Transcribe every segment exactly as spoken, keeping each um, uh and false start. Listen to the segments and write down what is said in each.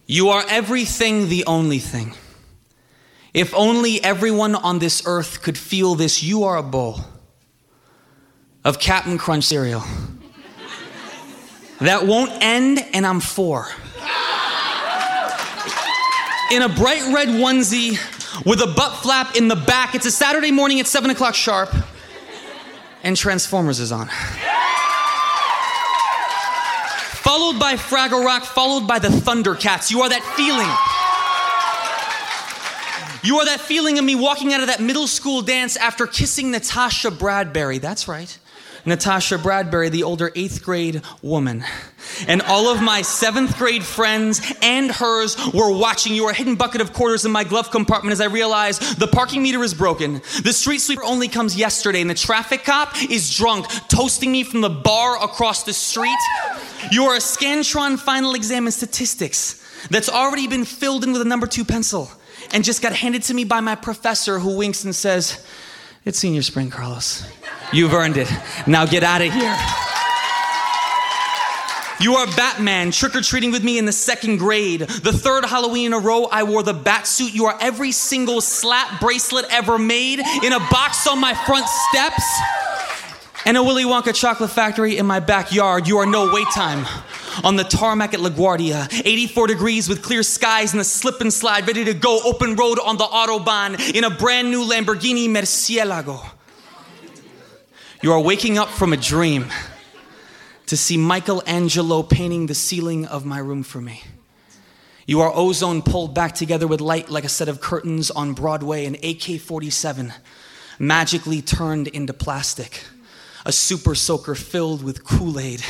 You are everything, the only thing. If only everyone on this earth could feel this, you are a bowl of Captain Crunch cereal that won't end, and I'm four. In a bright red onesie with a butt flap in the back. It's a Saturday morning at seven o'clock sharp, and Transformers is on. Followed by Fraggle Rock, followed by the Thundercats. You are that feeling. You are that feeling of me walking out of that middle school dance after kissing Natasha Bradbury. That's right. Natasha Bradbury, the older eighth grade woman. And all of my seventh grade friends and hers were watching. You were a hidden bucket of quarters in my glove compartment as I realized the parking meter is broken. The street sweeper only comes yesterday, and the traffic cop is drunk, toasting me from the bar across the street. You are a Scantron final exam in statistics that's already been filled in with a number two pencil and just got handed to me by my professor, who winks and says, "It's senior spring, Carlos. You've earned it. Now get out of here." You are Batman, trick-or-treating with me in the second grade. The third Halloween in a row, I wore the bat suit. You are every single slap bracelet ever made in a box on my front steps. And a Willy Wonka chocolate factory in my backyard. You are no wait time. On the tarmac at LaGuardia, eighty-four degrees with clear skies and a slip and slide, ready to go open road on the Autobahn in a brand new Lamborghini Murcielago. You are waking up from a dream to see Michelangelo painting the ceiling of my room for me. You are ozone pulled back together with light like a set of curtains on Broadway, an A K forty-seven magically turned into plastic, a super soaker filled with Kool-Aid.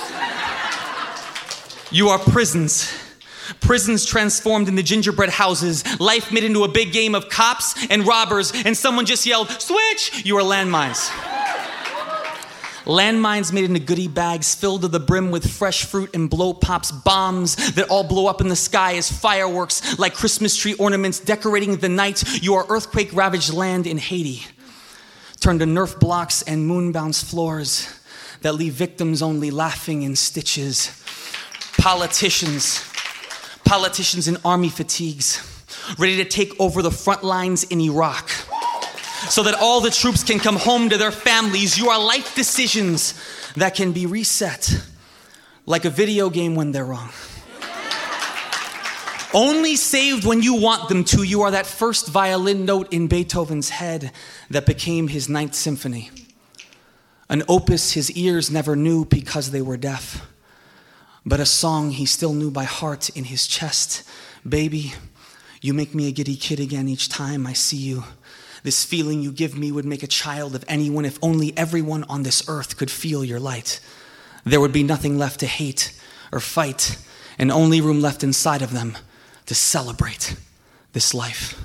You are prisons. Prisons transformed into gingerbread houses. Life made into a big game of cops and robbers, and someone just yelled, "Switch!" You are landmines. Landmines made into goodie bags filled to the brim with fresh fruit and blow pops, bombs that all blow up in the sky as fireworks like Christmas tree ornaments decorating the night. You are earthquake-ravaged land in Haiti, turned to Nerf blocks and moon-bounce floors that leave victims only laughing in stitches. Politicians, politicians in army fatigues, ready to take over the front lines in Iraq so that all the troops can come home to their families. You are life decisions that can be reset like a video game when they're wrong. Only saved when you want them to. You are that first violin note in Beethoven's head that became his Ninth Symphony. An opus his ears never knew because they were deaf, but a song he still knew by heart in his chest. Baby, you make me a giddy kid again each time I see you. This feeling you give me would make a child of anyone if only everyone on this earth could feel your light. There would be nothing left to hate or fight, and only room left inside of them to celebrate this life.